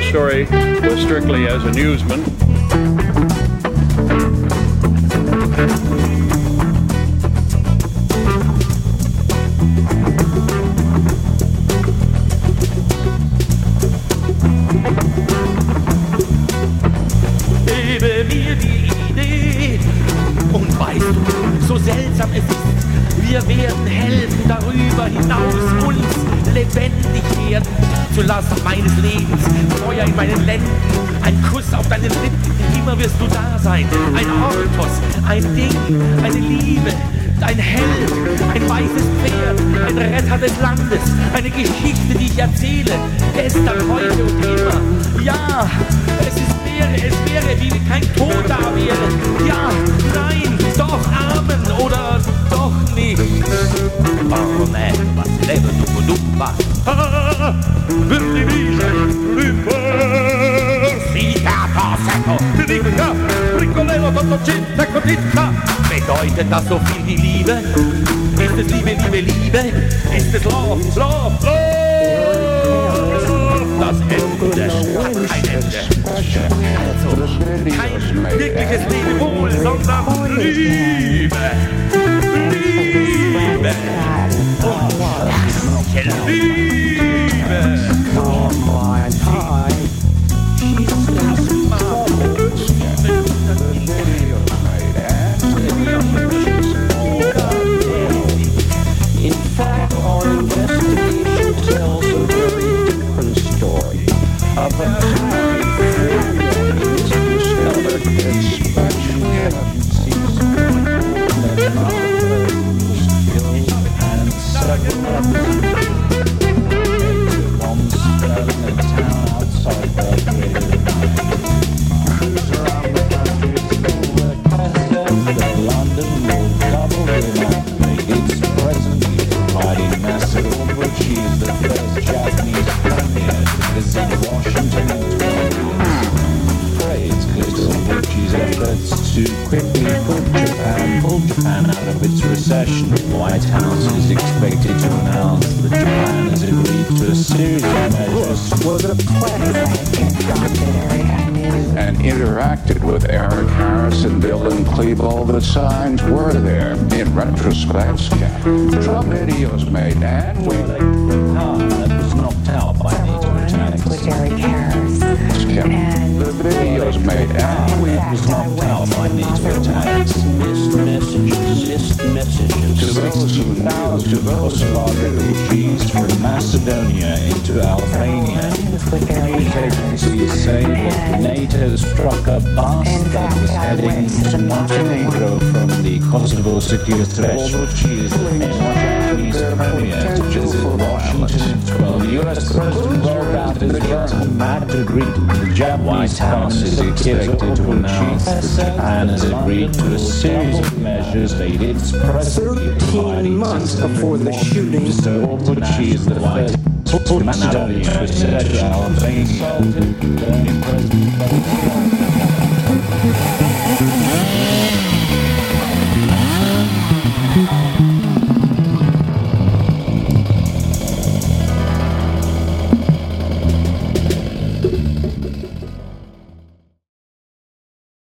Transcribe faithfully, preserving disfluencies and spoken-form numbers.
story was strictly as a newsman. Gebe mir die Idee und weißt du, so seltsam es ist, wir werden helfen, darüber hinaus uns lebendig werden zu lassen meines Lebens. Feuer in meinen Lenden, ein Kuss auf deinen Lippen, immer wirst du da sein. Ein Orthos, ein Ding, eine Liebe, ein Held, ein weißes Pferd, ein Retter des Landes, eine Geschichte, die ich erzähle, gestern, heute und immer. Ja, es ist wäre, es wäre, wie kein Tod da wäre. Ja, nein, doch, Amen oder doch nicht. Oh ne, was lebe du, du, was? Bedeutet das so viel wie Liebe? Ist es Liebe, Liebe, Liebe? Ist es Love, Love, Love? Das Ende hat kein Ende. Also, kein wirkliches Lebewohl, sondern Liebe. Liebe. Und Liebe. In fact, our investigation tells a very different story of a time who discovered that special agencies that knowledge, skills, and several bombs spreading a town outside Belgrade at night. Crews around the country still requested that London will double reactivate its present, providing massive overseas the first Japanese premier to visit Washington in twenty years. Praised Little Overseas efforts to quickly put Japan, pull Japan out of its recession. The White House is expected to announce that Japan has agreed to a series of measures. Was a and interacted with Eric Harris and Dylan Klebold. The signs were there. In retrospect, Trump videos made and we ah, that was knocked out by NATO attacks. With Eric Harris. And the videos made and we was knocked out by NATO attacks. Missed messages, missed messages. To those who know, to those who are refugees from Macedonia into Albania. News agencies say that NATO struck a bus that was heading to Montenegro from the Kosovo secure threshold. Is the Japanese premier to visit Washington. Well, the U S president rolled out his first mad degree. The Japanese House is expected to announce that Japan has agreed to a series of measures that its president thirteen months before the shooting. She is the first Macedonia to Albania.